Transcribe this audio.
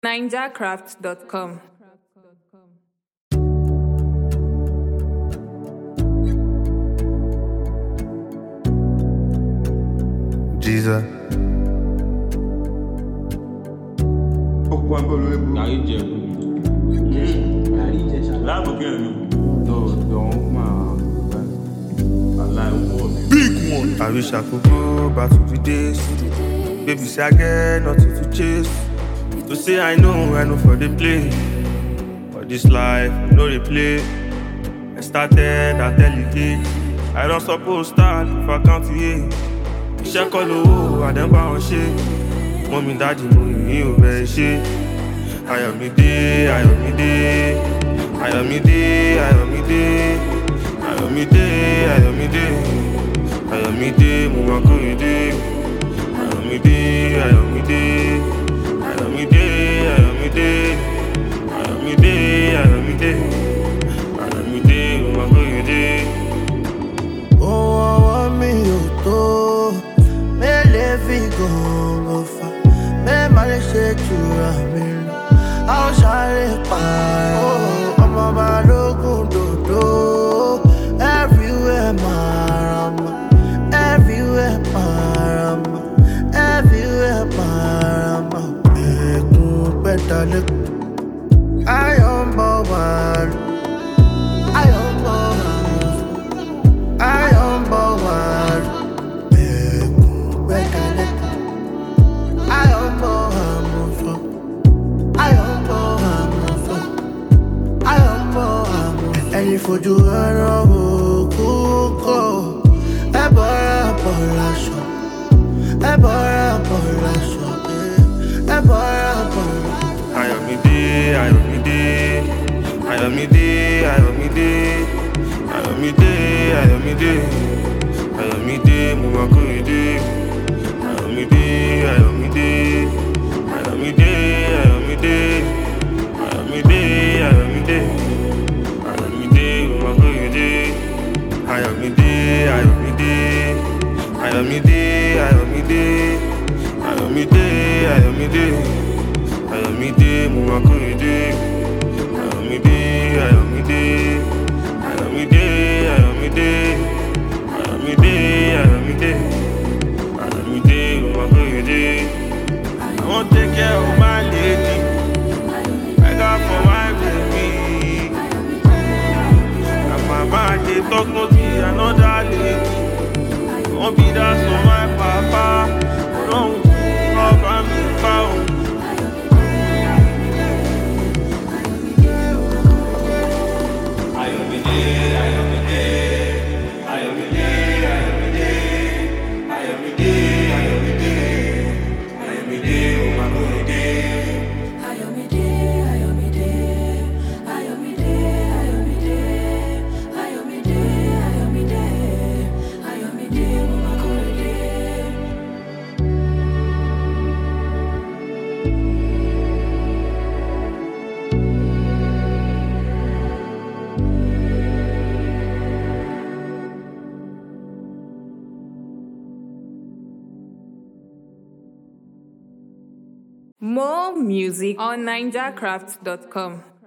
NinjaCraft.com. Jesus. Pourquoi un peu le hébreu? Láàbò kí ẹ̀rọ Big one. I wish I could go back to the days. Baby, say I get nothing to chase. To say I know for the play. But this life, no replay. I started, I tell you it. I don't suppose start if I can't hear. Iṣẹ́ kọ́ lówó, àdẹ́bà wọn ṣe. Mọ́mí dáàdì mo yìí ò bẹ̀rẹ̀ ṣe. Ayọ̀mídé, Ayọ̀mídé. Ayọ̀mídé, Ayọ̀mídé. Ayọ̀mídé, Ayọ̀mídé. Ayọ̀mídé, mo máa kórèdé. Ayọ̀mídé, Ayọ̀mídé. Ayọ̀mídé, Ayọ̀mídé. Ayọ̀mídé, Ayọ̀mídé. Ayọ̀mídé, mo máa kórèdé. Ohun ọwọ́ mi ò tó, mélèé fi gàngàn fà, mẹ́ẹ̀má lè ṣe jùra mi lọ, a ó ṣàlè pààrọ̀. Ọmọ balógun dòdò, everywhere Marama, everywhere Marama, everywhere Marama. Ẹ̀gún pẹ́tàlẹ́kùn, ayọ̀ ń bọ̀ wá lù, ayọ̀ ń bọ̀ wá lù. I am bored. I am bored. I am bored. I am bored. Ẹni fojú ẹran òkú kọ. Ẹ bọ́ra bọ̀ láṣọ. Ẹ bọ́ra bọ̀ láṣọ. Ẹ bọ́ra bọ̀ láṣọ. Ayọ̀mídé, Ayọ̀mídé. Ayọ̀mídé, Ayọ̀mídé. Ayọ̀mídé, Ayọ̀mídé. Ayọ̀mídé, mo máa kórèdé. Ayọ̀mídé, Ayọ̀mídé. Ayọ̀mídé, Ayọ̀mídé. Ayọ̀mídé, Ayọ̀mídé. Ayọ̀mídé, mo máa kórèdé. Ayọ̀mídé, Ayọ̀mídé. Ayọ̀mídé, Ayọ̀mídé. Ayọ̀mídé, Ayọ̀mídé. Ayọ̀mídé, mo máa kórèdé. Ayọ̀mídé, Ayọ̀mídé. Ayọ̀mídé, Ayọ̀mídé. Ayọ̀mídé, Ayọ̀mídé. Ayọ̀mídé, mo máa kórèdé. I wan take care of my lady. I got for my baby. And my man dey talk no be another lady. Won't be that for my papa. Don't cover me foul. More music on NinjaCraft.com.